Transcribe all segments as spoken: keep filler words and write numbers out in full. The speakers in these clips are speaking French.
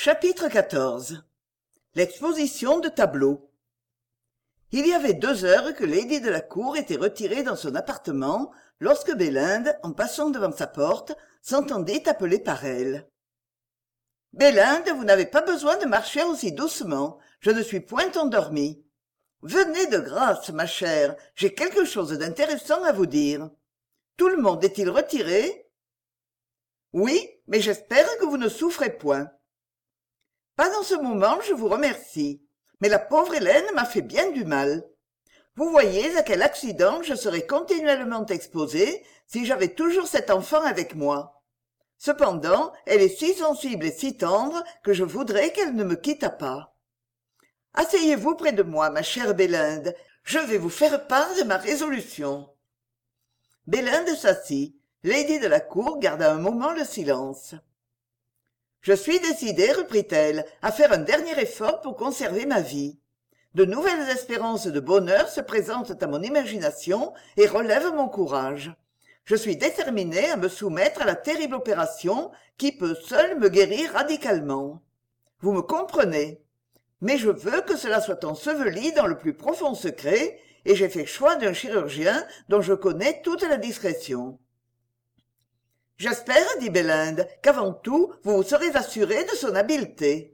Chapitre quatorze. L'exposition de tableaux. Il y avait deux heures que lady Delacour était retirée dans son appartement lorsque Belinde, en passant devant sa porte, s'entendit appeler par elle. « Belinde, vous n'avez pas besoin de marcher aussi doucement, je ne suis point endormie. Venez de grâce, ma chère, j'ai quelque chose d'intéressant à vous dire. Tout le monde est-il retiré ? Oui, mais j'espère que vous ne souffrez point. Pas en ce moment, je vous remercie. Mais la pauvre Hélène m'a fait bien du mal. Vous voyez à quel accident je serais continuellement exposée si j'avais toujours cet enfant avec moi. Cependant, elle est si sensible et si tendre que je voudrais qu'elle ne me quittât pas. Asseyez-vous près de moi, ma chère Belinde. Je vais vous faire part de ma résolution. Belinde s'assit. Lady Delacour garda un moment le silence. Je suis décidée, reprit-elle, à faire un dernier effort pour conserver ma vie. De nouvelles espérances de bonheur se présentent à mon imagination et relèvent mon courage. Je suis déterminée à me soumettre à la terrible opération qui peut seule me guérir radicalement. Vous me comprenez ? Mais je veux que cela soit enseveli dans le plus profond secret, et j'ai fait choix d'un chirurgien dont je connais toute la discrétion. J'espère, dit Belinde, qu'avant tout, vous vous serez assuré de son habileté.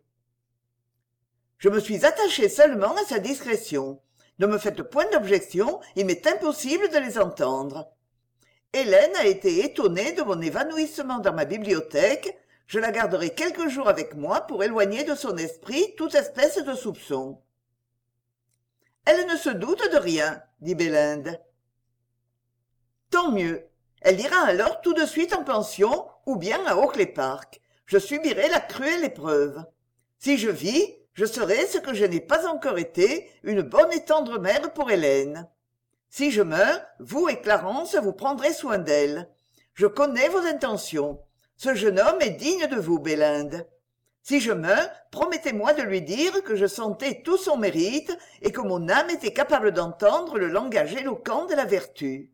Je me suis attachée seulement à sa discrétion. Ne me faites point d'objection, il m'est impossible de les entendre. Hélène a été étonnée de mon évanouissement dans ma bibliothèque. Je la garderai quelques jours avec moi pour éloigner de son esprit toute espèce de soupçon. Elle ne se doute de rien, dit Belinde. Tant mieux. Elle ira alors tout de suite en pension ou bien à Oakley Park. Je subirai la cruelle épreuve. Si je vis, je serai ce que je n'ai pas encore été, une bonne et tendre mère pour Hélène. Si je meurs, vous et Clarence vous prendrez soin d'elle. Je connais vos intentions. Ce jeune homme est digne de vous, Belinde. Si je meurs, promettez-moi de lui dire que je sentais tout son mérite et que mon âme était capable d'entendre le langage éloquent de la vertu.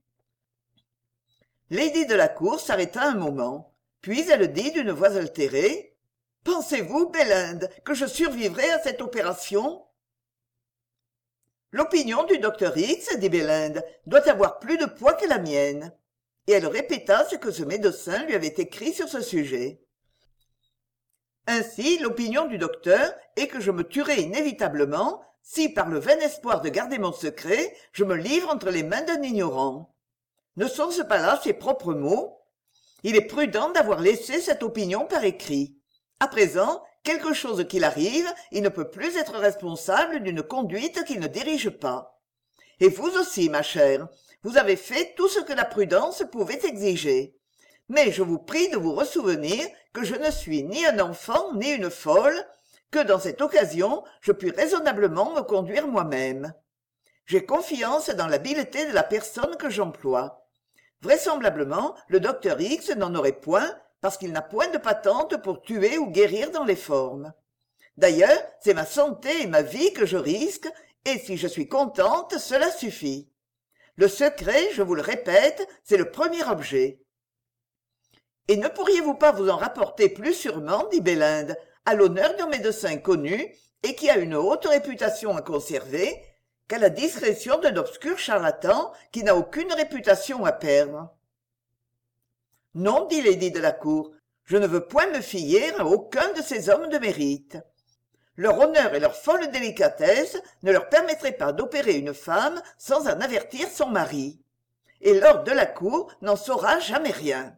Lady Delacour s'arrêta un moment, puis elle dit d'une voix altérée « Pensez-vous, Belinde, que je survivrai à cette opération ?» L'opinion du docteur X, dit Belinde, doit avoir plus de poids que la mienne. Et elle répéta ce que ce médecin lui avait écrit sur ce sujet. Ainsi, l'opinion du docteur est que je me tuerai inévitablement si, par le vain espoir de garder mon secret, je me livre entre les mains d'un ignorant. Ne sont-ce pas là ses propres mots ? Il est prudent d'avoir laissé cette opinion par écrit. À présent, quelque chose qu'il arrive, il ne peut plus être responsable d'une conduite qu'il ne dirige pas. Et vous aussi, ma chère, vous avez fait tout ce que la prudence pouvait exiger. Mais je vous prie de vous ressouvenir que je ne suis ni un enfant ni une folle, que dans cette occasion je puis raisonnablement me conduire moi-même. J'ai confiance dans l'habileté de la personne que j'emploie. Vraisemblablement, le docteur X n'en aurait point, parce qu'il n'a point de patente pour tuer ou guérir dans les formes. D'ailleurs, c'est ma santé et ma vie que je risque, et si je suis contente, cela suffit. Le secret, je vous le répète, c'est le premier objet. Et ne pourriez-vous pas vous en rapporter plus sûrement, dit Belinde, à l'honneur d'un médecin connu et qui a une haute réputation à conserver, qu'à la discrétion d'un obscur charlatan qui n'a aucune réputation à perdre. Non, dit lady Delacour, je ne veux point me fier à aucun de ces hommes de mérite. Leur honneur et leur folle délicatesse ne leur permettraient pas d'opérer une femme sans en avertir son mari. Et lord Delacour n'en saura jamais rien.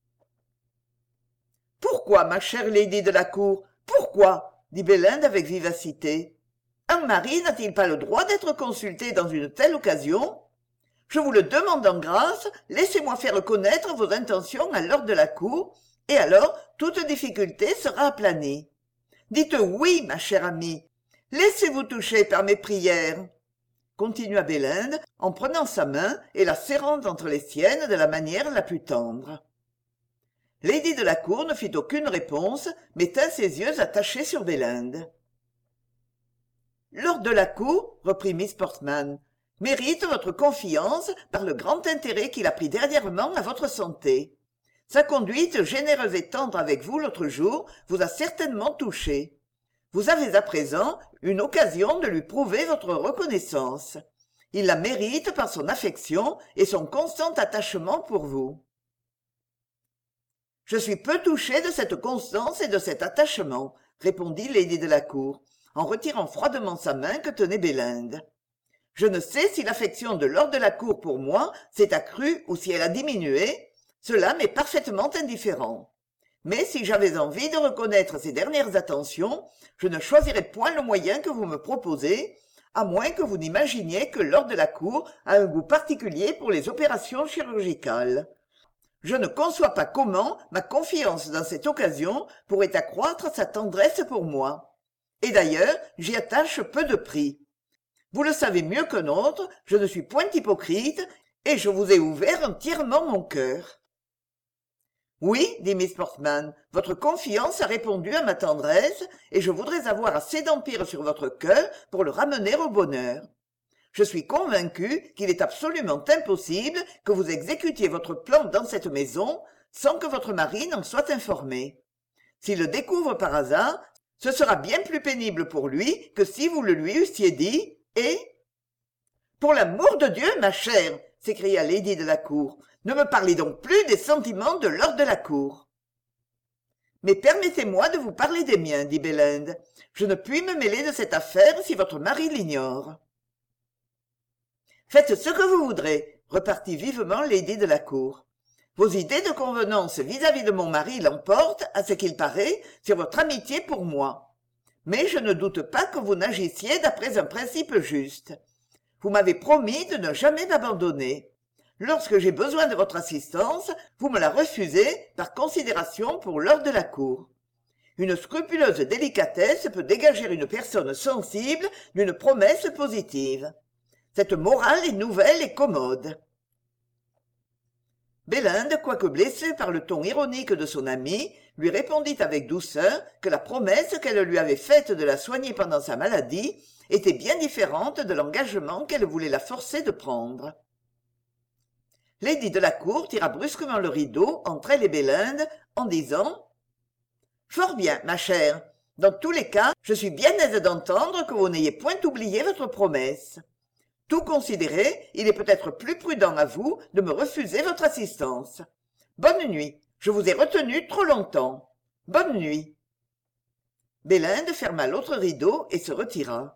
Pourquoi, ma chère lady Delacour, pourquoi ? dit Belinde avec vivacité. Un mari n'a-t-il pas le droit d'être consulté dans une telle occasion ? Je vous le demande en grâce, laissez-moi faire connaître vos intentions à lord Delacour, et alors toute difficulté sera aplanie. Dites oui, ma chère amie, laissez-vous toucher par mes prières, continua Belinde en prenant sa main et la serrant entre les siennes de la manière la plus tendre. Lady Delacour ne fit aucune réponse, mais tint ses yeux attachés sur Belinde. Lord Delacour, reprit Miss Portman, mérite votre confiance par le grand intérêt qu'il a pris dernièrement à votre santé. Sa conduite généreuse et tendre avec vous l'autre jour vous a certainement touché. Vous avez à présent une occasion de lui prouver votre reconnaissance. Il la mérite par son affection et son constant attachement pour vous. Je suis peu touché de cette constance et de cet attachement, répondit lady Delacour, en retirant froidement sa main que tenait Belinde. Je ne sais si l'affection de lord Delacour pour moi s'est accrue ou si elle a diminué, cela m'est parfaitement indifférent. Mais si j'avais envie de reconnaître ces dernières attentions, je ne choisirais point le moyen que vous me proposez, à moins que vous n'imaginiez que lord Delacour a un goût particulier pour les opérations chirurgicales. Je ne conçois pas comment ma confiance dans cette occasion pourrait accroître sa tendresse pour moi. Et d'ailleurs, j'y attache peu de prix. Vous le savez mieux qu'un autre, je ne suis point hypocrite, et je vous ai ouvert entièrement mon cœur. Oui, dit Miss Portman, votre confiance a répondu à ma tendresse, et je voudrais avoir assez d'empire sur votre cœur pour le ramener au bonheur. Je suis convaincu qu'il est absolument impossible que vous exécutiez votre plan dans cette maison sans que votre mari n'en soit informé. S'il le découvre par hasard, ce sera bien plus pénible pour lui que si vous le lui eussiez dit, et... Pour l'amour de Dieu, ma chère, s'écria lady Delacour, ne me parlez donc plus des sentiments de lord Delacour. Mais permettez-moi de vous parler des miens, dit Belinde. Je ne puis me mêler de cette affaire si votre mari l'ignore. Faites ce que vous voudrez, repartit vivement lady Delacour. Vos idées de convenance vis-à-vis de mon mari l'emportent, à ce qu'il paraît, sur votre amitié pour moi. Mais je ne doute pas que vous n'agissiez d'après un principe juste. Vous m'avez promis de ne jamais m'abandonner. Lorsque j'ai besoin de votre assistance, vous me la refusez par considération pour lord Delacour. Une scrupuleuse délicatesse peut dégager une personne sensible d'une promesse positive. Cette morale est nouvelle et commode. Belinde, quoique blessée par le ton ironique de son amie, lui répondit avec douceur que la promesse qu'elle lui avait faite de la soigner pendant sa maladie était bien différente de l'engagement qu'elle voulait la forcer de prendre. Lady Delacour tira brusquement le rideau entre elle et Belinde en disant « Fort bien, ma chère. Dans tous les cas, je suis bien aise d'entendre que vous n'ayez point oublié votre promesse. Tout considéré, il est peut-être plus prudent à vous de me refuser votre assistance. Bonne nuit. Je vous ai retenu trop longtemps. Bonne nuit. » Belinde ferma l'autre rideau et se retira.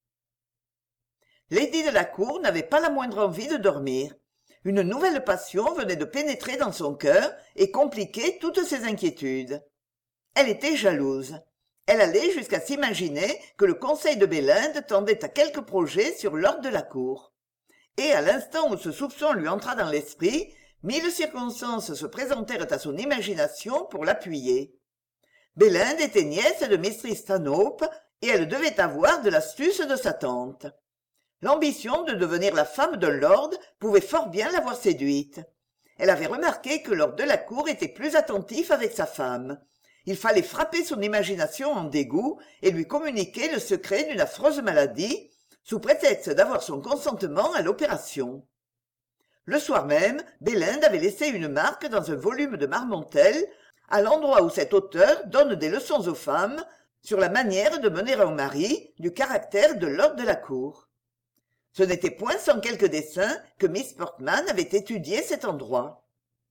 Lady Delacour n'avait pas la moindre envie de dormir. Une nouvelle passion venait de pénétrer dans son cœur et compliquer toutes ses inquiétudes. Elle était jalouse. Elle allait jusqu'à s'imaginer que le conseil de Belinde tendait à quelque projet sur lord Delacour. Et à l'instant où ce soupçon lui entra dans l'esprit, mille circonstances se présentèrent à son imagination pour l'appuyer. Belinde était nièce de Mrs. Stanhope et elle devait avoir de l'astuce de sa tante. L'ambition de devenir la femme d'un lord pouvait fort bien l'avoir séduite. Elle avait remarqué que lord Delacour était plus attentif avec sa femme. Il fallait frapper son imagination en dégoût et lui communiquer le secret d'une affreuse maladie, sous prétexte d'avoir son consentement à l'opération. Le soir même, Belinde avait laissé une marque dans un volume de Marmontel, à l'endroit où cet auteur donne des leçons aux femmes sur la manière de mener un mari du caractère de lord Delacour. Ce n'était point sans quelques dessins que Miss Portman avait étudié cet endroit.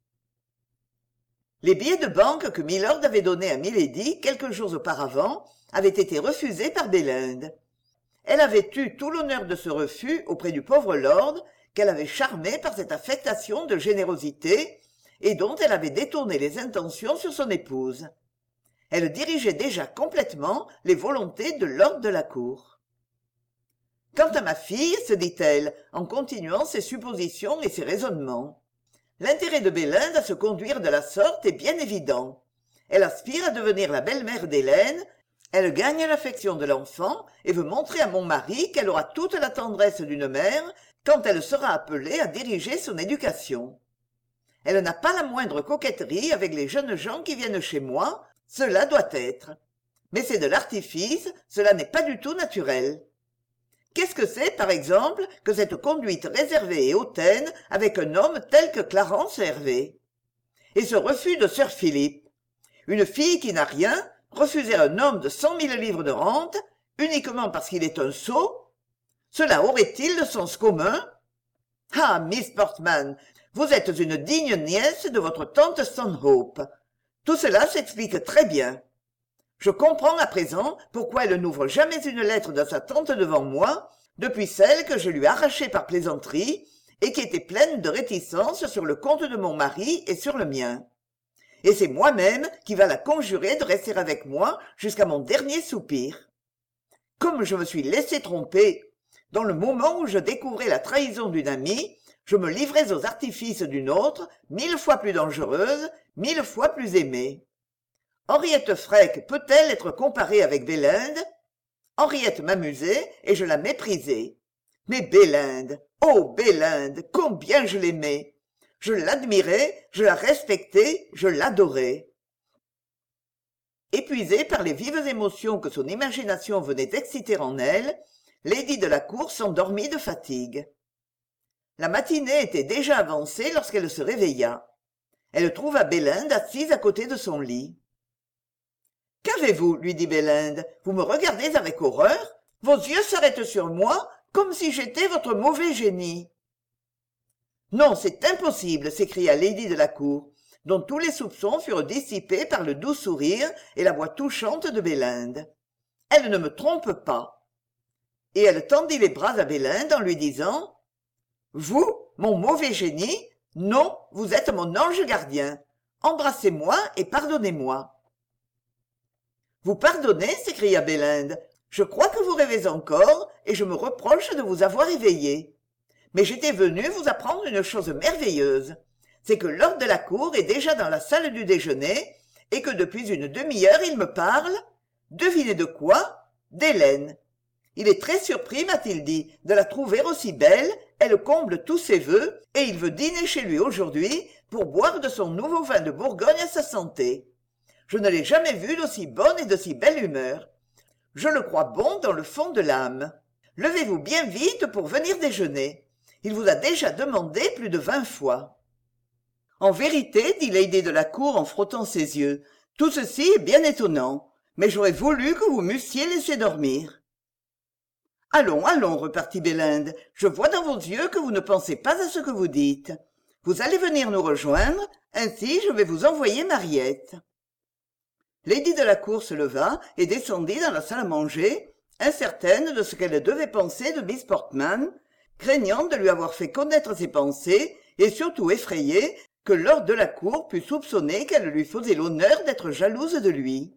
Les billets de banque que Milord avait donnés à Milady quelques jours auparavant avaient été refusés par Belinde. Elle avait eu tout l'honneur de ce refus auprès du pauvre lord, qu'elle avait charmé par cette affectation de générosité et dont elle avait détourné les intentions sur son épouse. Elle dirigeait déjà complètement les volontés de lord Delacour. Quant à ma fille, se dit-elle, en continuant ses suppositions et ses raisonnements, l'intérêt de Belinde à se conduire de la sorte est bien évident. Elle aspire à devenir la belle-mère d'Hélène, elle gagne l'affection de l'enfant et veut montrer à mon mari qu'elle aura toute la tendresse d'une mère quand elle sera appelée à diriger son éducation. Elle n'a pas la moindre coquetterie avec les jeunes gens qui viennent chez moi, cela doit être. Mais c'est de l'artifice, cela n'est pas du tout naturel. Qu'est-ce que c'est, par exemple, que cette conduite réservée et hautaine avec un homme tel que Clarence Hervé? Et ce refus de sir Philippe. Une fille qui n'a rien, refuser un homme de cent mille livres de rente, uniquement parce qu'il est un sot? Cela aurait-il le sens commun? Ah, Miss Portman, vous êtes une digne nièce de votre tante Stanhope. Tout cela s'explique très bien. Je comprends à présent pourquoi elle n'ouvre jamais une lettre de sa tante devant moi, depuis celle que je lui arrachai par plaisanterie, et qui était pleine de réticences sur le compte de mon mari et sur le mien. Et c'est moi-même qui va la conjurer de rester avec moi jusqu'à mon dernier soupir. Comme je me suis laissé tromper, dans le moment où je découvrais la trahison d'une amie, je me livrais aux artifices d'une autre, mille fois plus dangereuse, mille fois plus aimée. Henriette Freke peut-elle être comparée avec Belinde? Henriette m'amusait et je la méprisais. Mais Belinde, oh Belinde, combien je l'aimais! Je l'admirais, je la respectais, je l'adorais. Épuisée par les vives émotions que son imagination venait d'exciter en elle, Lady de la Cour s'endormit de fatigue. La matinée était déjà avancée lorsqu'elle se réveilla. Elle trouva Belinde assise à côté de son lit. « Qu'avez-vous » lui dit Belinde. « Vous me regardez avec horreur? Vos yeux s'arrêtent sur moi comme si j'étais votre mauvais génie. » « Non, c'est impossible » s'écria Lady de la Cour, dont tous les soupçons furent dissipés par le doux sourire et la voix touchante de Belinde. « Elle ne me trompe pas. » Et elle tendit les bras à Belinde en lui disant « Vous, mon mauvais génie? Non, vous êtes mon ange gardien. Embrassez-moi et pardonnez-moi. » « Vous pardonnez » s'écria Belinde. « Je crois que vous rêvez encore et je me reproche de vous avoir éveillé. Mais j'étais venue vous apprendre une chose merveilleuse. C'est que lord de la Cour est déjà dans la salle du déjeuner et que depuis une demi-heure il me parle. Devinez de quoi? D'Hélène. Il est très surpris, m'a-t-il dit, de la trouver aussi belle, elle comble tous ses vœux, et il veut dîner chez lui aujourd'hui pour boire de son nouveau vin de Bourgogne à sa santé. Je ne l'ai jamais vue d'aussi bonne et de si belle humeur. Je le crois bon dans le fond de l'âme. Levez-vous bien vite pour venir déjeuner. Il vous a déjà demandé plus de vingt fois. En vérité, dit Lady de la Cour en frottant ses yeux, tout ceci est bien étonnant, mais j'aurais voulu que vous m'eussiez laissé dormir. Allons, allons, repartit Belinde, je vois dans vos yeux que vous ne pensez pas à ce que vous dites. Vous allez venir nous rejoindre, ainsi je vais vous envoyer Mariette. Lady de la Cour se leva et descendit dans la salle à manger, incertaine de ce qu'elle devait penser de Miss Portman, craignant de lui avoir fait connaître ses pensées et surtout effrayée que lord de la Cour pût soupçonner qu'elle lui faisait l'honneur d'être jalouse de lui.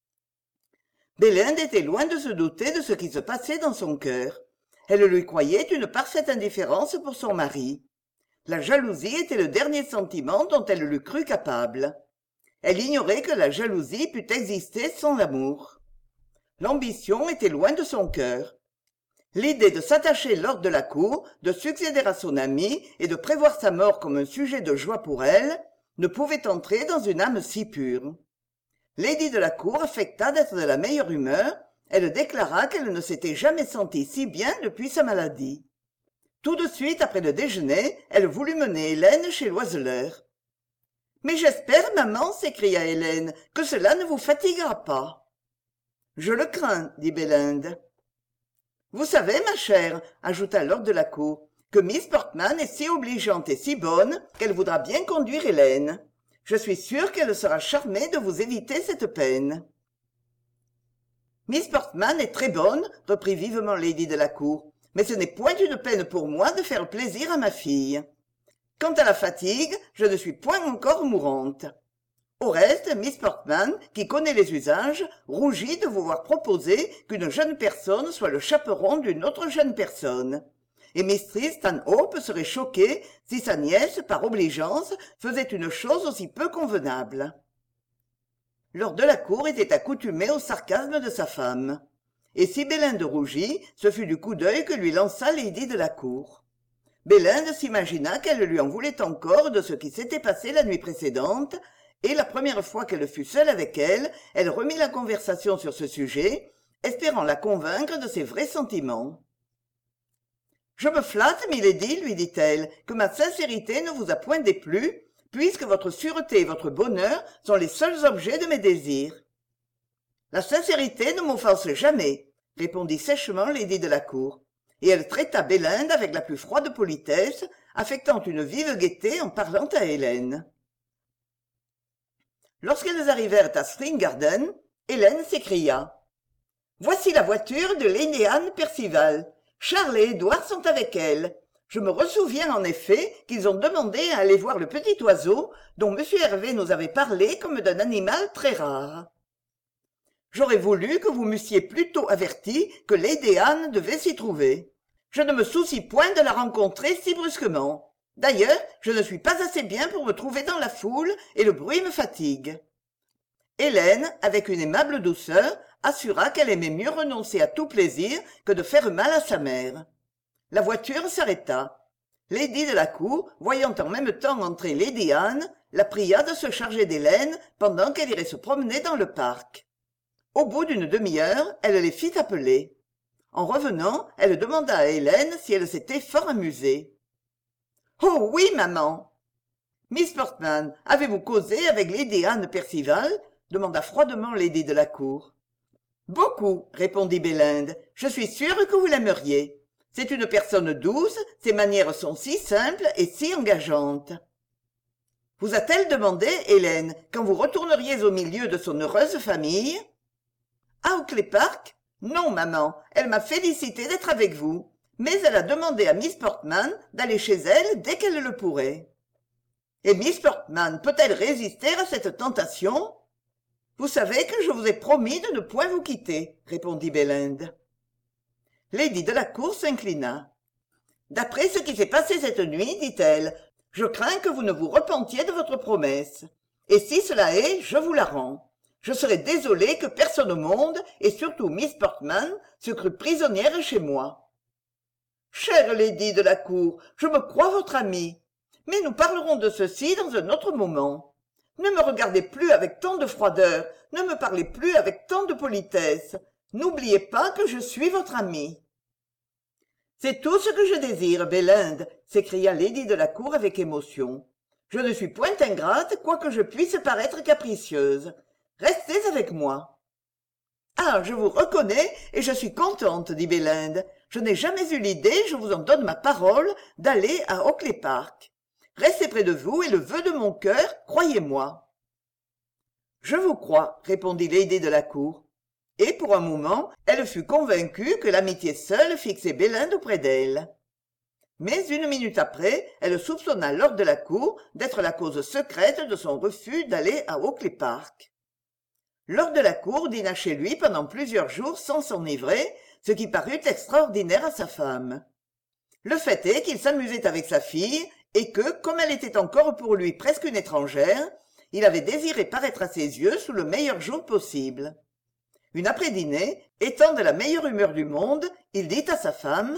Belinde était loin de se douter de ce qui se passait dans son cœur. Elle lui croyait une parfaite indifférence pour son mari. La jalousie était le dernier sentiment dont elle l'eût cru capable. Elle ignorait que la jalousie pût exister sans l'amour. L'ambition était loin de son cœur. L'idée de s'attacher lord de la Cour, de succéder à son ami et de prévoir sa mort comme un sujet de joie pour elle, ne pouvait entrer dans une âme si pure. Lady de la Cour affecta d'être de la meilleure humeur, elle déclara qu'elle ne s'était jamais sentie si bien depuis sa maladie. Tout de suite après le déjeuner, elle voulut mener Hélène chez l'oiseleur. « Mais j'espère, maman, s'écria Hélène, que cela ne vous fatiguera pas. »« Je le crains, dit Belinde. »« Vous savez, ma chère, ajouta lord de la Cour, que Miss Portman est si obligeante et si bonne qu'elle voudra bien conduire Hélène. Je suis sûre qu'elle sera charmée de vous éviter cette peine. »« Miss Portman est très bonne, reprit vivement Lady de la Cour, mais ce n'est point une peine pour moi de faire plaisir à ma fille. Quant à la fatigue, je ne suis point encore mourante. Au reste, Miss Portman, qui connaît les usages, rougit de vous voir proposer qu'une jeune personne soit le chaperon d'une autre jeune personne. Et Mistress Stanhope serait choquée si sa nièce, par obligeance, faisait une chose aussi peu convenable. Lord de la Cour était accoutumé au sarcasme de sa femme. Et si Belinde rougit, ce fut du coup d'œil que lui lança Lady de la Cour. Belinde s'imagina qu'elle lui en voulait encore de ce qui s'était passé la nuit précédente, et la première fois qu'elle fut seule avec elle, elle remit la conversation sur ce sujet, espérant la convaincre de ses vrais sentiments. « Je me flatte, milady, lui dit-elle, que ma sincérité ne vous a point déplu, puisque votre sûreté et votre bonheur sont les seuls objets de mes désirs. La sincérité ne m'offense jamais, répondit sèchement lady de la cour, et elle traita Belinde avec la plus froide politesse, affectant une vive gaieté en parlant à Hélène. Lorsqu'elles arrivèrent à Spring Garden, Hélène s'écria: « Voici la voiture de lady Anne Percival. Charles et Édouard sont avec elle. Je me ressouviens en effet qu'ils ont demandé à aller voir le petit oiseau dont M. Hervé nous avait parlé comme d'un animal très rare. J'aurais voulu que vous m'eussiez plutôt averti que lady Anne devait s'y trouver. Je ne me soucie point de la rencontrer si brusquement. D'ailleurs, je ne suis pas assez bien pour me trouver dans la foule et le bruit me fatigue. » Hélène, avec une aimable douceur, assura qu'elle aimait mieux renoncer à tout plaisir que de faire mal à sa mère. La voiture s'arrêta. Lady de la cour, voyant en même temps entrer lady Anne, la pria de se charger d'Hélène pendant qu'elle irait se promener dans le parc. Au bout d'une demi-heure, elle les fit appeler. En revenant, elle demanda à Hélène si elle s'était fort amusée. « Oh oui, maman !»« Miss Portman, avez-vous causé avec lady Anne Percival ?» demanda froidement lady de la cour. « Beaucoup, » répondit Belinde. « Je suis sûre que vous l'aimeriez. C'est une personne douce, ses manières sont si simples et si engageantes. » Vous a-t-elle demandé, Hélène, quand vous retourneriez au milieu de son heureuse famille? À Oakley Park? Non, maman, elle m'a félicité d'être avec vous, mais elle a demandé à Miss Portman d'aller chez elle dès qu'elle le pourrait. Et Miss Portman peut-elle résister à cette tentation? Vous savez que je vous ai promis de ne point vous quitter, répondit Belinde. Lady de la cour s'inclina. D'après ce qui s'est passé cette nuit, dit-elle, je crains que vous ne vous repentiez de votre promesse. Et si cela est, je vous la rends. Je serais désolée que personne au monde, et surtout Miss Portman, se crût prisonnière chez moi. Chère lady de la cour, je me crois votre amie. Mais nous parlerons de ceci dans un autre moment. Ne me regardez plus avec tant de froideur, ne me parlez plus avec tant de politesse. N'oubliez pas que je suis votre amie. C'est tout ce que je désire, Belinde, s'écria lady de la cour avec émotion. Je ne suis point ingrate, quoique je puisse paraître capricieuse. Restez avec moi. Ah, je vous reconnais et je suis contente, dit Belinde. Je n'ai jamais eu l'idée, je vous en donne ma parole, d'aller à Oakley Park. Restez près de vous et le vœu de mon cœur, croyez-moi. Je vous crois, répondit lady de la cour. Et pour un moment, elle fut convaincue que l'amitié seule fixait Belinde auprès d'elle. Mais une minute après, elle soupçonna lord de la cour d'être la cause secrète de son refus d'aller à Oakley Park. Lord de la cour dîna chez lui pendant plusieurs jours sans s'enivrer, ce qui parut extraordinaire à sa femme. Le fait est qu'il s'amusait avec sa fille et que, comme elle était encore pour lui presque une étrangère, il avait désiré paraître à ses yeux sous le meilleur jour possible. Une après-dînée, étant de la meilleure humeur du monde, il dit à sa femme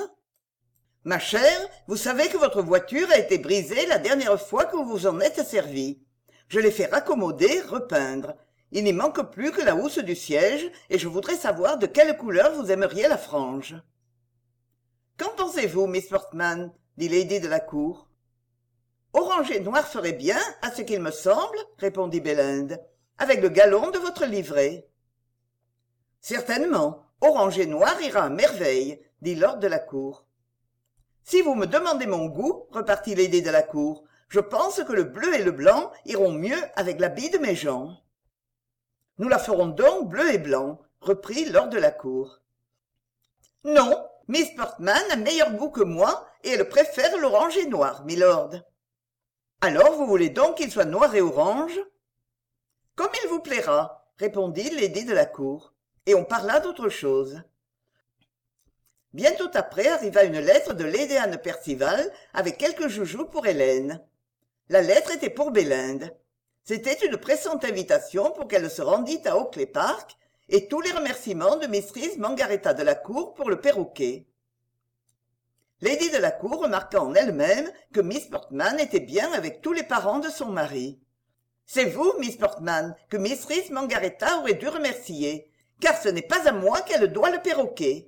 « Ma chère, vous savez que votre voiture a été brisée la dernière fois que vous vous en êtes servie. Je l'ai fait raccommoder, repeindre. Il n'y manque plus que la housse du siège, et je voudrais savoir de quelle couleur vous aimeriez la frange. »« Qu'en pensez-vous, Miss Portman ?» dit lady de la cour. « Orange et noir ferait bien, à ce qu'il me semble, » répondit Belinde, « avec le galon de votre livret. »« Certainement, orange et noir ira à merveille, » dit lord de la cour. « Si vous me demandez mon goût, » repartit lady de la cour, « je pense que le bleu et le blanc iront mieux avec l'habit de mes gens. »« Nous la ferons donc bleu et blanc, » reprit lord de la cour. « Non, Miss Portman a meilleur goût que moi, et elle préfère l'orange et noir, milord. »« Alors vous voulez donc qu'il soit noir et orange ?»« Comme il vous plaira, » répondit lady de la cour, et on parla d'autre chose. Bientôt après arriva une lettre de lady Anne Percival avec quelques joujoux pour Hélène. La lettre était pour Belinde. C'était une pressante invitation pour qu'elle se rendît à Oakley Park et tous les remerciements de mistress Margaretta de la cour pour le perroquet. Lady de la cour remarqua en elle-même que Miss Portman était bien avec tous les parents de son mari. C'est vous, Miss Portman, que mistress Margaretta aurait dû remercier, car ce n'est pas à moi qu'elle doit le perroquet.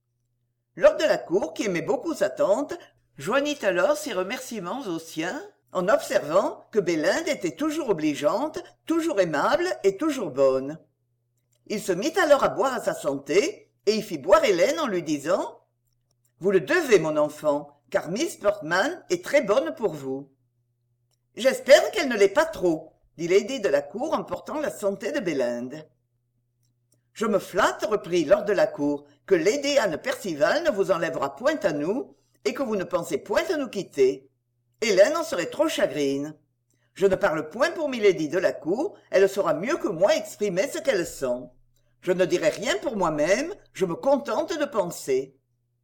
Lord de la cour, qui aimait beaucoup sa tante, joignit alors ses remerciements aux siens, en observant que Belinde était toujours obligeante, toujours aimable et toujours bonne. Il se mit alors à boire à sa santé, et y fit boire Hélène en lui disant « Vous le devez, mon enfant, car Miss Portman est très bonne pour vous. »« J'espère qu'elle ne l'est pas trop, » dit Lady Delacour en portant la santé de Belinde. « Je me flatte, reprit lord Delacour, que Lady Anne Percival ne vous enlèvera point à nous, et que vous ne pensez point à nous quitter. Hélène en serait trop chagrine. Je ne parle point pour milady Delacour, elle saura mieux que moi exprimer ce qu'elle sent. Je ne dirai rien pour moi-même, je me contente de penser. »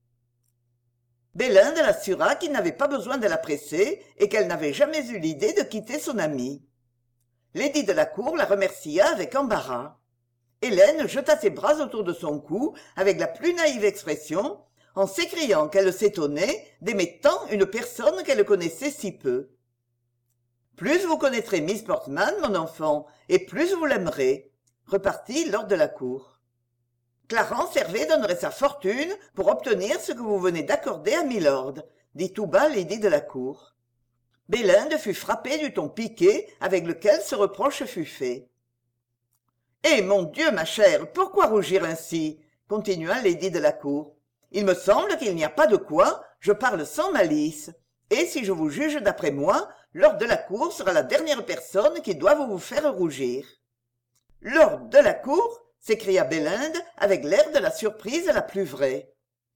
Belinde l'assura qu'il n'avait pas besoin de la presser et qu'elle n'avait jamais eu l'idée de quitter son amie. Lady Delacour la remercia avec embarras. Hélène jeta ses bras autour de son cou avec la plus naïve expression, en s'écriant qu'elle s'étonnait d'aimer tant une personne qu'elle connaissait si peu. « Plus vous connaîtrez Miss Portman, mon enfant, et plus vous l'aimerez, » repartit lord Delacour. « Clarence Hervey donnerait sa fortune pour obtenir ce que vous venez d'accorder à milord, » dit tout bas Lady Delacour. Belinde fut frappée du ton piqué avec lequel ce reproche fut fait. « Eh, mon Dieu, ma chère, pourquoi rougir ainsi ?» continua Lady Delacour. « Il me semble qu'il n'y a pas de quoi, je parle sans malice. Et si je vous juge d'après moi, lord Delacour sera la dernière personne qui doive vous faire rougir. »« Lord Delacour !» s'écria Belinde avec l'air de la surprise la plus vraie.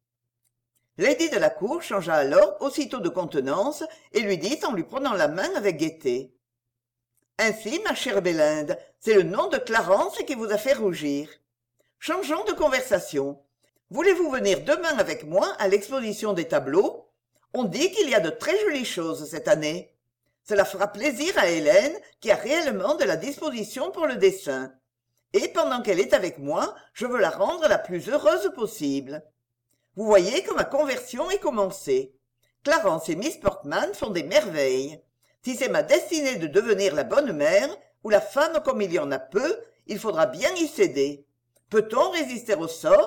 Lady Delacour changea alors aussitôt de contenance et lui dit en lui prenant la main avec gaieté. « Ainsi, ma chère Belinde, c'est le nom de Clarence qui vous a fait rougir. Changeons de conversation. Voulez-vous venir demain avec moi à l'exposition des tableaux? On dit qu'il y a de très jolies choses cette année. Cela fera plaisir à Hélène, qui a réellement de la disposition pour le dessin. Et pendant qu'elle est avec moi, je veux la rendre la plus heureuse possible. Vous voyez que ma conversion est commencée. Clarence et Miss Portman font des merveilles. Si c'est ma destinée de devenir la bonne mère, ou la femme comme il y en a peu, il faudra bien y céder. Peut-on résister au sort? »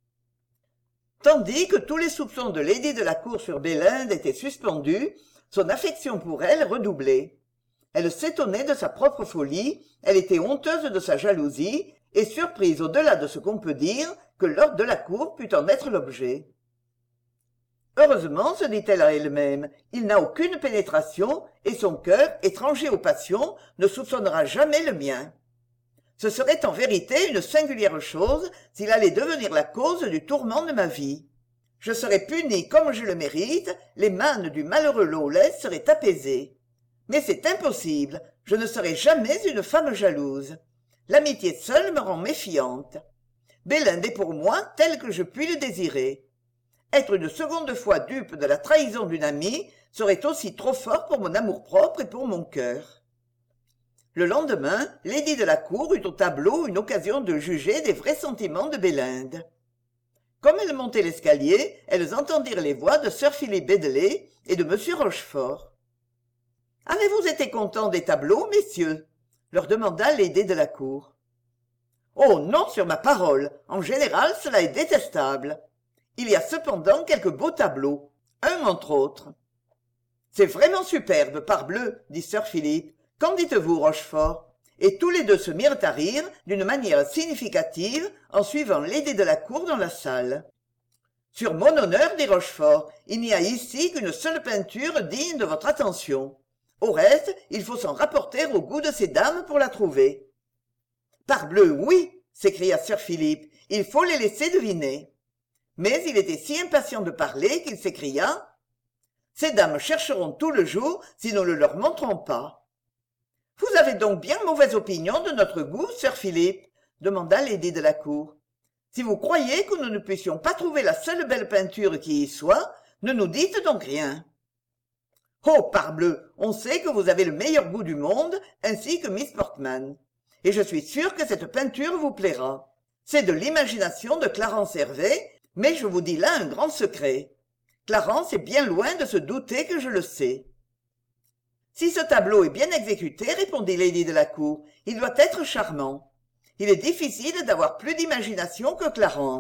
Tandis que tous les soupçons de Lady Delacour sur Belinde étaient suspendus, son affection pour elle redoublait. Elle s'étonnait de sa propre folie, elle était honteuse de sa jalousie, et surprise au-delà de ce qu'on peut dire que lord Delacour pût en être l'objet. Heureusement, se dit-elle à elle-même, il n'a aucune pénétration, et son cœur, étranger aux passions, ne soupçonnera jamais le mien. Ce serait en vérité une singulière chose s'il allait devenir la cause du tourment de ma vie. Je serais punie comme je le mérite, les mânes du malheureux Lawless seraient apaisés. Mais c'est impossible, je ne serai jamais une femme jalouse. L'amitié seule me rend méfiante. Belinde est pour moi tel que je puis le désirer. Être une seconde fois dupe de la trahison d'une amie serait aussi trop fort pour mon amour-propre et pour mon cœur. Le lendemain, Lady Delacour eut au tableau une occasion de juger des vrais sentiments de Belinde. Comme elles montaient l'escalier, elles entendirent les voix de sir Philip Baddely et de monsieur Rochefort. « Avez-vous été contents des tableaux, messieurs ?» leur demanda Lady Delacour. « Oh non, sur ma parole, en général cela est détestable. Il y a cependant quelques beaux tableaux, un entre autres. »« C'est vraiment superbe, parbleu, dit sir Philip. Qu'en dites-vous, Rochefort ?» Et tous les deux se mirent à rire d'une manière significative en suivant Lady Delacour dans la salle. « Sur mon honneur, dit Rochefort, il n'y a ici qu'une seule peinture digne de votre attention. Au reste, il faut s'en rapporter au goût de ces dames pour la trouver. »« Parbleu, oui !» s'écria sir Philip, « il faut les laisser deviner. » Mais il était si impatient de parler qu'il s'écria « Ces dames chercheront tout le jour si nous ne leur montrons pas. » « Vous avez donc bien mauvaise opinion de notre goût, sir Philip ?» demanda Lady Delacour. « Si vous croyez que nous ne puissions pas trouver la seule belle peinture qui y soit, ne nous dites donc rien. »« Oh, parbleu, on sait que vous avez le meilleur goût du monde, ainsi que Miss Portman. Et je suis sûre que cette peinture vous plaira. C'est de l'imagination de Clarence Hervey, mais je vous dis là un grand secret. Clarence est bien loin de se douter que je le sais. » « Si ce tableau est bien exécuté, répondit Lady Delacour, il doit être charmant. Il est difficile d'avoir plus d'imagination que Clarence. »«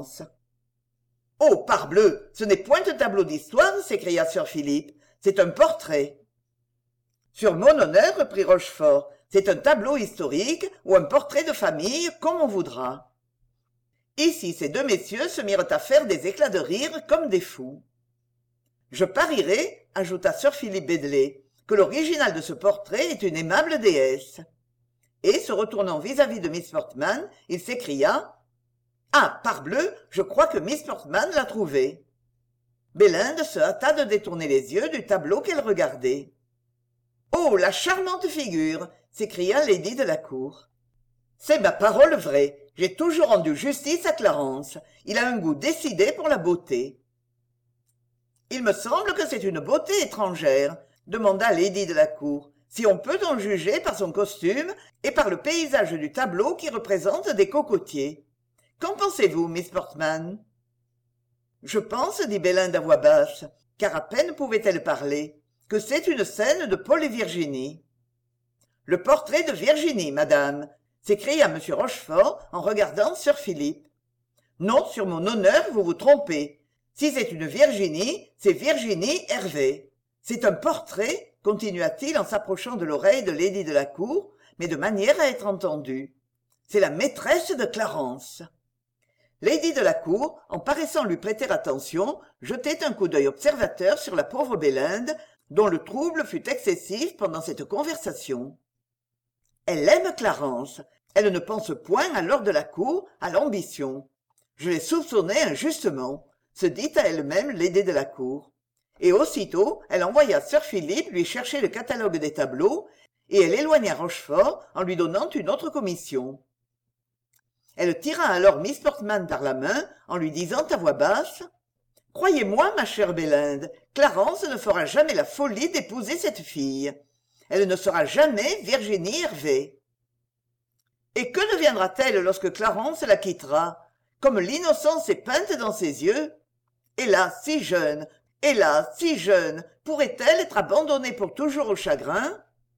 Oh, parbleu, ce n'est point un tableau d'histoire, s'écria sir Philip, c'est un portrait. » Sur mon honneur, reprit Rochefort, c'est un tableau historique ou un portrait de famille, comme on voudra. Ici, ces deux messieurs se mirent à faire des éclats de rire comme des fous. Je parierais, ajouta sir Philippe Bedley, que l'original de ce portrait est une aimable déesse. Et, se retournant vis-à-vis de Miss Portman, il s'écria « Ah, parbleu, je crois que Miss Portman l'a trouvé. » Belinde se hâta de détourner les yeux du tableau qu'elle regardait. « Oh, la charmante figure !» s'écria Lady de la Cour. « C'est ma parole vraie. J'ai toujours rendu justice à Clarence. Il a un goût décidé pour la beauté. »« Il me semble que c'est une beauté étrangère, » demanda Lady de la Cour, si on peut en juger par son costume et par le paysage du tableau qui représente des cocotiers. Qu'en pensez-vous, Miss Portman ? Je pense, dit Belinde à voix basse, car à peine pouvait-elle parler, que c'est une scène de Paul et Virginie. « Le portrait de Virginie, madame !» s'écria M. Rochefort en regardant sir Philippe. « Non, sur mon honneur, vous vous trompez. Si c'est une Virginie, c'est Virginie Hervé. C'est un portrait, continua-t-il en s'approchant de l'oreille de Lady de la Cour, mais de manière à être entendu. C'est la maîtresse de Clarence. » Lady de la Cour, en paraissant lui prêter attention, jetait un coup d'œil observateur sur la pauvre Belinde, dont le trouble fut excessif pendant cette conversation. Elle aime Clarence. Elle ne pense point à l'ordre de la cour, à l'ambition. Je l'ai soupçonnée injustement, se dit à elle-même Lady de la Cour. Et aussitôt, elle envoya sir Philippe lui chercher le catalogue des tableaux, et elle éloigna Rochefort en lui donnant une autre commission. Elle tira alors Miss Portman par la main, en lui disant à voix basse « Croyez-moi, ma chère Belinde, Clarence ne fera jamais la folie d'épouser cette fille. Elle ne sera jamais Virginie Hervé. » Et que deviendra-t-elle lorsque Clarence la quittera? Comme l'innocence est peinte dans ses yeux? Hélas, si jeune, hélas, si jeune, pourrait-elle être abandonnée pour toujours au chagrin?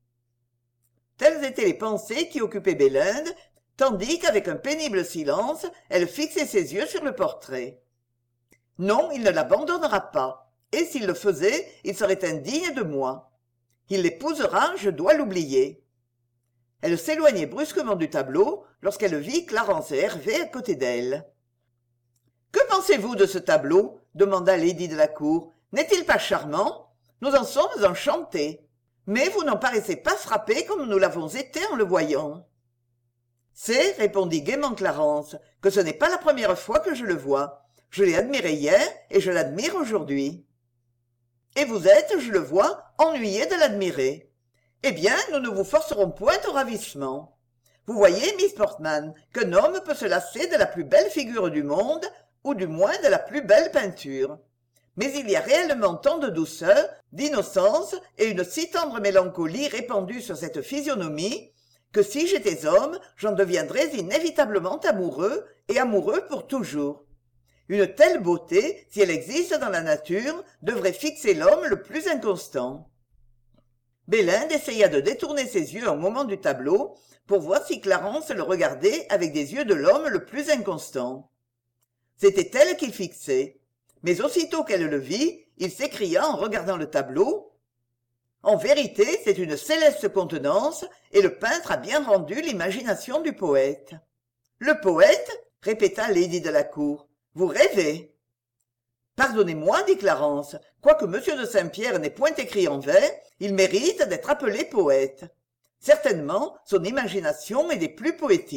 Telles étaient les pensées qui occupaient Belinde, tandis qu'avec un pénible silence, elle fixait ses yeux sur le portrait. Non, il ne l'abandonnera pas, et s'il le faisait, il serait indigne de moi. Il l'épousera, je dois l'oublier. Elle s'éloignait brusquement du tableau lorsqu'elle vit Clarence et Hervé à côté d'elle. « Que pensez-vous de ce tableau ?» demanda Lady de la Cour. « N'est-il pas charmant? Nous en sommes enchantés. Mais vous n'en paraissez pas frappé comme nous l'avons été en le voyant. »« C'est, répondit gaiement Clarence, que ce n'est pas la première fois que je le vois. Je l'ai admiré hier et je l'admire aujourd'hui. »« Et vous êtes, je le vois, ennuyé de l'admirer. Eh bien, nous ne vous forcerons point au ravissement. Vous voyez, Miss Portman, qu'un homme peut se lasser de la plus belle figure du monde, ou du moins de la plus belle peinture. Mais il y a réellement tant de douceur, d'innocence et une si tendre mélancolie répandue sur cette physionomie, que si j'étais homme, j'en deviendrais inévitablement amoureux, et amoureux pour toujours. Une telle beauté, si elle existe dans la nature, devrait fixer l'homme le plus inconstant. » Belinde essaya de détourner ses yeux un moment du tableau pour voir si Clarence le regardait avec des yeux de l'homme le plus inconstant. C'était elle qu'il fixait, mais aussitôt qu'elle le vit, il s'écria en regardant le tableau « En vérité, c'est une céleste contenance, et le peintre a bien rendu l'imagination du poète. »« Le poète ?» répéta Lady de la Cour. « Vous rêvez. »« Pardonnez-moi, dit Clarence, quoique M. de Saint-Pierre n'ait point écrit en vers, il mérite d'être appelé poète. Certainement, son imagination est des plus poétiques. »«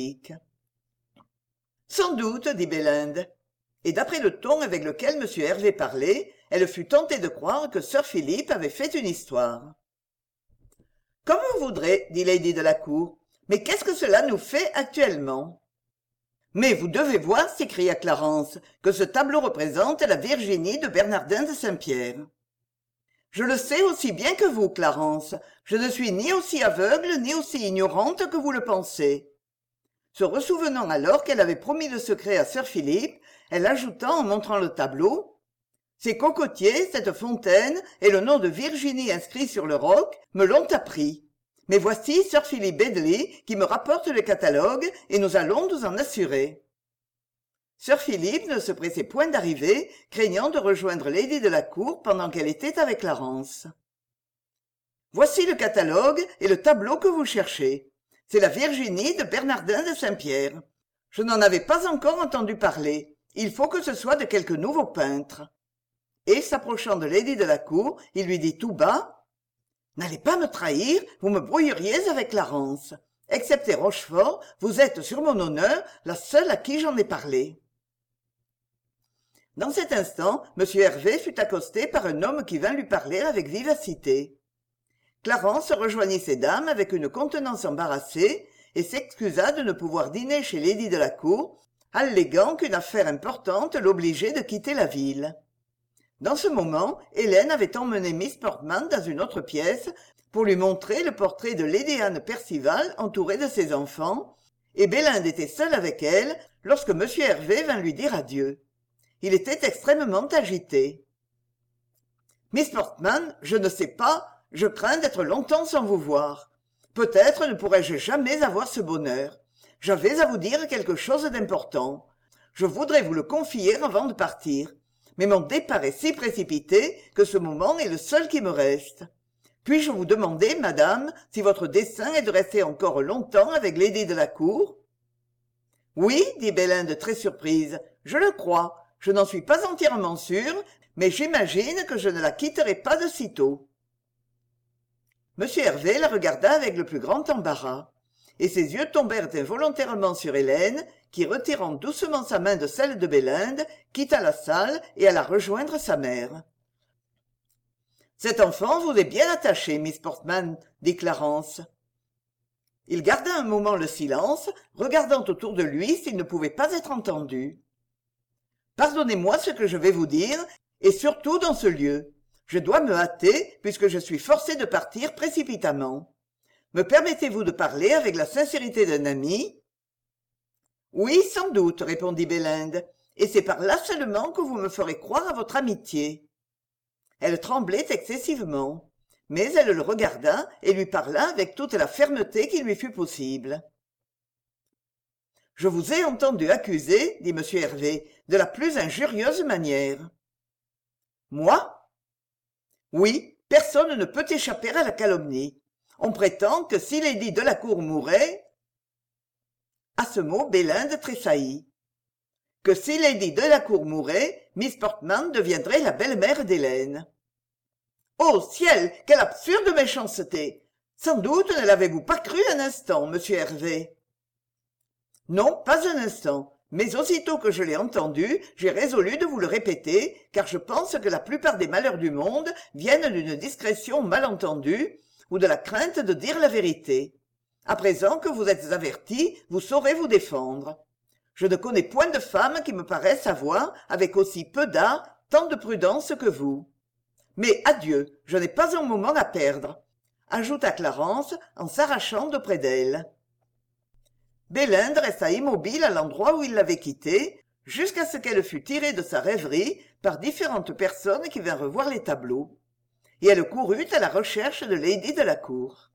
Sans doute, dit Belinde. » Et d'après le ton avec lequel M. Hervé parlait, elle fut tentée de croire que sir Philippe avait fait une histoire. « Comme vous voudrez, dit Lady de la Cour, mais qu'est-ce que cela nous fait actuellement ?»« Mais vous devez voir, s'écria Clarence, que ce tableau représente la Virginie de Bernardin de Saint-Pierre. »« Je le sais aussi bien que vous, Clarence. Je ne suis ni aussi aveugle ni aussi ignorante que vous le pensez. » Se ressouvenant alors qu'elle avait promis le secret à sir Philippe, elle ajouta en montrant le tableau « Ces cocotiers, cette fontaine et le nom de Virginie inscrit sur le roc me l'ont appris. Mais voici sir Philippe Bedley qui me rapporte le catalogue et nous allons nous en assurer. » Sir Philippe ne se pressait point d'arriver, craignant de rejoindre Lady de la Cour pendant qu'elle était avec Clarence. Voici le catalogue et le tableau que vous cherchez. C'est la Virginie de Bernardin de Saint-Pierre. Je n'en avais pas encore entendu parler. Il faut que ce soit de quelque nouveau peintre. » Et s'approchant de Lady Delacour, il lui dit tout bas: « N'allez pas me trahir, vous me brouilleriez avec Clarence. Excepté Rochefort, vous êtes, sur mon honneur, la seule à qui j'en ai parlé. » Dans cet instant, M. Hervé fut accosté par un homme qui vint lui parler avec vivacité. Clarence rejoignit ces dames avec une contenance embarrassée et s'excusa de ne pouvoir dîner chez Lady Delacour, alléguant qu'une affaire importante l'obligeait de quitter la ville. Dans ce moment, Hélène avait emmené Miss Portman dans une autre pièce pour lui montrer le portrait de Lady Anne Percival entourée de ses enfants, et Belinde était seule avec elle lorsque M. Hervé vint lui dire adieu. Il était extrêmement agité. « Miss Portman, je ne sais pas, je crains d'être longtemps sans vous voir. Peut-être ne pourrai-je jamais avoir ce bonheur. J'avais à vous dire quelque chose d'important. Je voudrais vous le confier avant de partir. Mais mon départ est si précipité que ce moment est le seul qui me reste. Puis-je vous demander, madame, si votre dessein est de rester encore longtemps avec Lady Delacour ? » ?»« Oui, dit Belinde très surprise, je le crois. Je n'en suis pas entièrement sûre, mais j'imagine que je ne la quitterai pas de sitôt. » Monsieur Hervé la regarda avec le plus grand embarras, et ses yeux tombèrent involontairement sur Hélène, qui, retirant doucement sa main de celle de Belinde, quitta la salle et alla rejoindre sa mère. « Cet enfant vous est bien attaché, Miss Portman, » dit Clarence. Il garda un moment le silence, regardant autour de lui s'il ne pouvait pas être entendu. « Pardonnez-moi ce que je vais vous dire, et surtout dans ce lieu. Je dois me hâter, puisque je suis forcé de partir précipitamment. Me permettez-vous de parler avec la sincérité d'un ami ? » ?»« Oui, sans doute, répondit Belinde, et c'est par là seulement que vous me ferez croire à votre amitié. » Elle tremblait excessivement, mais elle le regarda et lui parla avec toute la fermeté qui lui fut possible. « Je vous ai entendu accuser, dit M. Hervé, de la plus injurieuse manière. »« Moi ? » ?»« Oui, personne ne peut échapper à la calomnie. On prétend que si Lady Delacour mourait... » À ce mot, Belinde tressaillit. « Que si Lady Delacour mourait, Miss Portman deviendrait la belle-mère d'Hélène. »« Oh ciel, quelle absurde méchanceté ! Sans doute ne l'avez-vous pas cru un instant, monsieur Hervé. »« Non, pas un instant. Mais aussitôt que je l'ai entendu, j'ai résolu de vous le répéter, car je pense que la plupart des malheurs du monde viennent d'une discrétion mal entendue ou de la crainte de dire la vérité. À présent que vous êtes averti, vous saurez vous défendre. Je ne connais point de femme qui me paraisse avoir, avec aussi peu d'art, tant de prudence que vous. Mais adieu, je n'ai pas un moment à perdre, » ajouta Clarence en s'arrachant d'auprès d'elle. Belinde resta immobile à l'endroit où il l'avait quittée, jusqu'à ce qu'elle fût tirée de sa rêverie par différentes personnes qui vinrent voir les tableaux. Et elle courut à la recherche de Lady Delacour.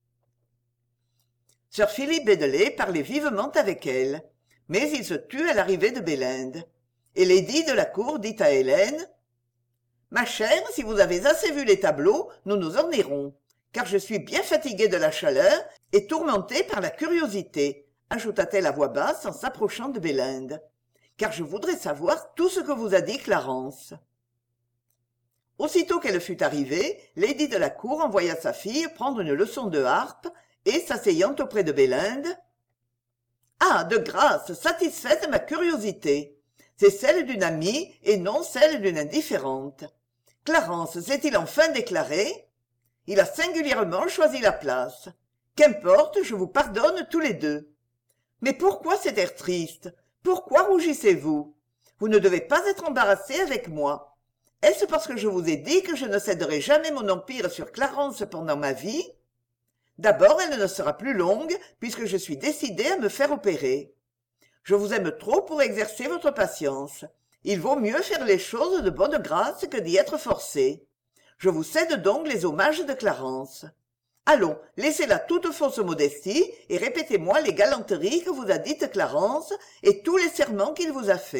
Sir Philippe Baddely parlait vivement avec elle, mais il se tut à l'arrivée de Belinde. Et Lady Delacour dit à Hélène: « Ma chère, si vous avez assez vu les tableaux, nous nous en irons, car je suis bien fatiguée de la chaleur et tourmentée par la curiosité. » ajouta-t-elle à voix basse en s'approchant de Belinde, « car je voudrais savoir tout ce que vous a dit Clarence. » Aussitôt qu'elle fut arrivée, Lady Delacour envoya sa fille prendre une leçon de harpe et, s'asseyant auprès de Belinde, « Ah, de grâce, satisfaites ma curiosité. C'est celle d'une amie et non celle d'une indifférente. Clarence s'est-il enfin déclaré? Il a singulièrement choisi la place. Qu'importe, je vous pardonne tous les deux. Mais pourquoi cet air triste? Pourquoi rougissez-vous? Vous ne devez pas être embarrassé avec moi. Est-ce parce que je vous ai dit que je ne céderai jamais mon empire sur Clarence pendant ma vie? D'abord, elle ne sera plus longue, puisque je suis décidé à me faire opérer. Je vous aime trop pour exercer votre patience. Il vaut mieux faire les choses de bonne grâce que d'y être forcé. Je vous cède donc les hommages de Clarence. Allons, laissez-la toute fausse modestie et répétez-moi les galanteries que vous a dites Clarence et tous les serments qu'il vous a faits. »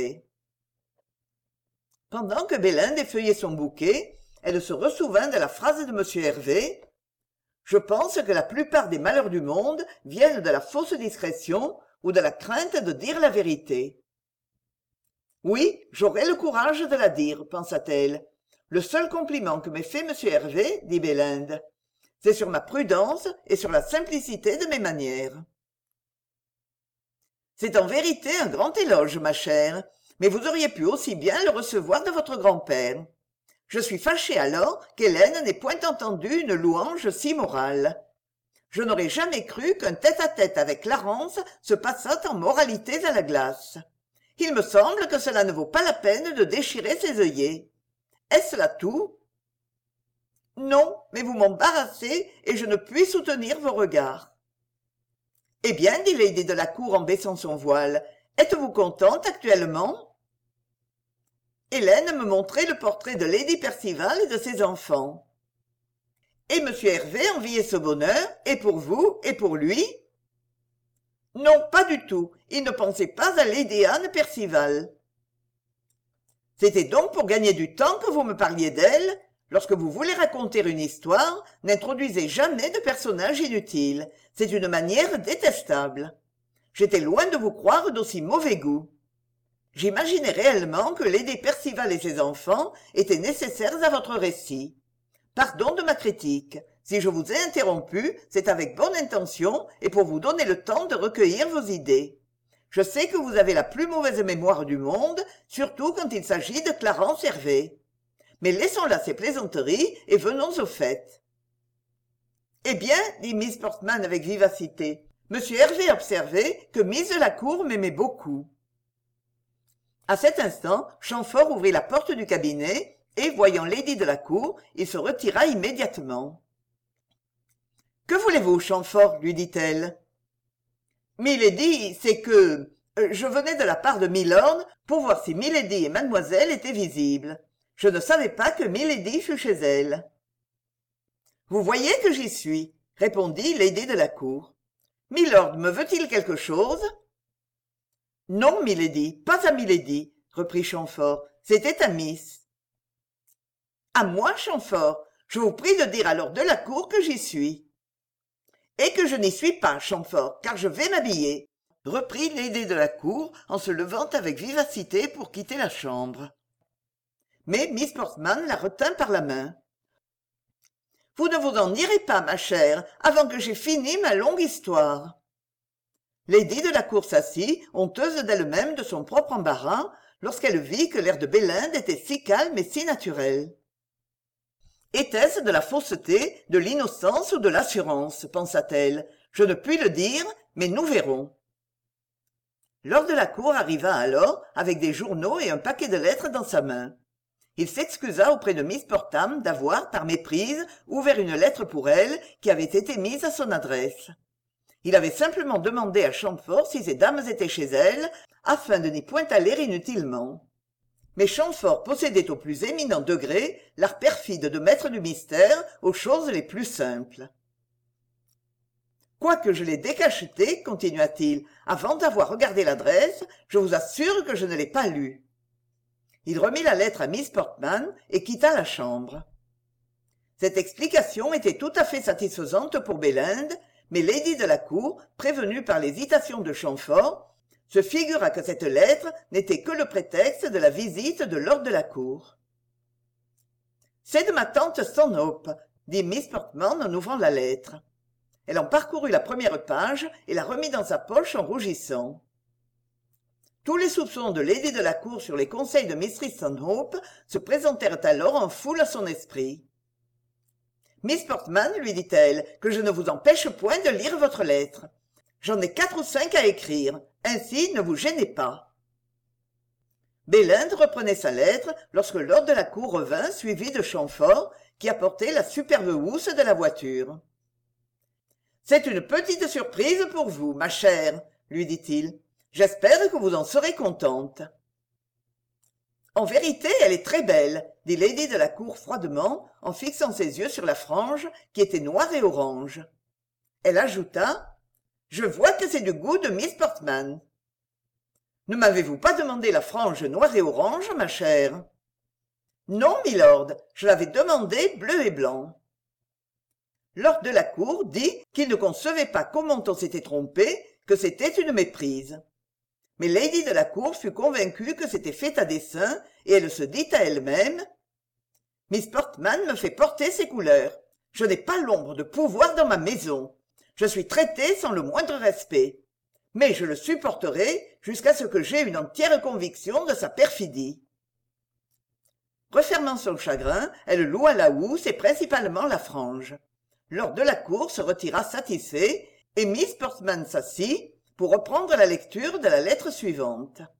Pendant que Belinde effeuillait son bouquet, elle se ressouvint de la phrase de M. Hervé. Je pense que la plupart des malheurs du monde viennent de la fausse discrétion ou de la crainte de dire la vérité. Oui, j'aurai le courage de la dire, pensa-t-elle. Le seul compliment que m'ait fait M. Hervé, dit Belinde, c'est sur ma prudence et sur la simplicité de mes manières. C'est en vérité un grand éloge, ma chère, mais vous auriez pu aussi bien le recevoir de votre grand-père. Je suis fâché alors qu'Hélène n'ait point entendu une louange si morale. Je n'aurais jamais cru qu'un tête-à-tête avec Clarence se passât en moralités à la glace. Il me semble que cela ne vaut pas la peine de déchirer ses œillets. Est-ce là tout? Non, mais vous m'embarrassez et je ne puis soutenir vos regards. Eh bien, dit Lady de la Cour en baissant son voile, êtes-vous contente actuellement? Hélène me montrait le portrait de Lady Percival et de ses enfants. Et M. Hervé enviait ce bonheur, et pour vous, et pour lui? Non, pas du tout. Il ne pensait pas à Lady Anne Percival. C'était donc pour gagner du temps que vous me parliez d'elle? Lorsque vous voulez raconter une histoire, n'introduisez jamais de personnages inutiles. C'est une manière détestable. J'étais loin de vous croire d'aussi mauvais goût. J'imaginais réellement que Lady Percival et ses enfants étaient nécessaires à votre récit. Pardon de ma critique. Si je vous ai interrompu, c'est avec bonne intention et pour vous donner le temps de recueillir vos idées. Je sais que vous avez la plus mauvaise mémoire du monde, surtout quand il s'agit de Clarence Hervé. Mais laissons là ces plaisanteries et venons au fait. Eh bien, dit Miss Portman avec vivacité, Monsieur Hervé observait que Miss de la Cour m'aimait beaucoup. À cet instant, Chamfort ouvrit la porte du cabinet et, voyant Lady de la Cour, il se retira immédiatement. « Que voulez-vous, Chamfort ?» lui dit-elle. « Milady, c'est que... euh, je venais de la part de Milord pour voir si Milady et mademoiselle étaient visibles. Je ne savais pas que Milady fût chez elle. »« Vous voyez que j'y suis, » répondit Lady de la Cour. « Milord me veut-il quelque chose ?»« Non, Milady, pas à Milady, » reprit Chamfort. « C'était à Miss. »« À moi, Chamfort. Je vous prie de dire alors de la Cour que j'y suis. »« Et que je n'y suis pas, Chamfort, car je vais m'habiller, » reprit Lady de la Cour en se levant avec vivacité pour quitter la chambre. Mais Miss Portman la retint par la main. « Vous ne vous en irez pas, ma chère, avant que j'aie fini ma longue histoire. » Lady de la Cour s'assit, honteuse d'elle-même de son propre embarras, lorsqu'elle vit que l'air de Belinde était si calme et si naturel. Était-ce de la fausseté, de l'innocence ou de l'assurance, pensa-t-elle. Je ne puis le dire, mais nous verrons. Lord de la Cour arriva alors, avec des journaux et un paquet de lettres dans sa main. Il s'excusa auprès de Miss Portham d'avoir, par méprise, ouvert une lettre pour elle qui avait été mise à son adresse. Il avait simplement demandé à Chamfort si ces dames étaient chez elle, afin de n'y point aller inutilement. Mais Chamfort possédait au plus éminent degré l'art perfide de mettre du mystère aux choses les plus simples. « Quoique je l'ai décacheté, continua-t-il, avant d'avoir regardé l'adresse, je vous assure que je ne l'ai pas lue. » Il remit la lettre à Miss Portman et quitta la chambre. Cette explication était tout à fait satisfaisante pour Belinde, mais Lady de la Cour, prévenue par l'hésitation de Chamfort, se figura que cette lettre n'était que le prétexte de la visite de Lord de la Cour. « C'est de ma tante Stanhope, » dit Miss Portman en ouvrant la lettre. Elle en parcourut la première page et la remit dans sa poche en rougissant. Tous les soupçons de Lady de la Cour sur les conseils de Mistress Stanhope se présentèrent alors en foule à son esprit. « Miss Portman, lui dit-elle, que je ne vous empêche point de lire votre lettre. J'en ai quatre ou cinq à écrire, ainsi ne vous gênez pas. » Belinde reprenait sa lettre lorsque Lord de la Cour revint suivi de Chamfort, qui apportait la superbe housse de la voiture. « C'est une petite surprise pour vous, ma chère, » lui dit-il. « J'espère que vous en serez contente. »« En vérité, elle est très belle, » dit Lady de la Cour froidement, en fixant ses yeux sur la frange, qui était noire et orange. Elle ajouta « Je vois que c'est du goût de Miss Portman. »« Ne m'avez-vous pas demandé la frange noire et orange, ma chère ?»« Non, milord, je l'avais demandée bleu et blanc. » Lord Delacour dit qu'il ne concevait pas comment on s'était trompé, que c'était une méprise. Mais Lady Delacour fut convaincue que c'était fait à dessein, et elle se dit à elle-même « Miss Portman me fait porter ses couleurs. Je n'ai pas l'ombre de pouvoir dans ma maison. Je suis traitée sans le moindre respect. Mais je le supporterai jusqu'à ce que j'aie une entière conviction de sa perfidie. » Refermant son chagrin, elle loua la housse et principalement la frange. Lord Delacour se retira satisfait, et Miss Portman s'assit pour reprendre la lecture de la lettre suivante.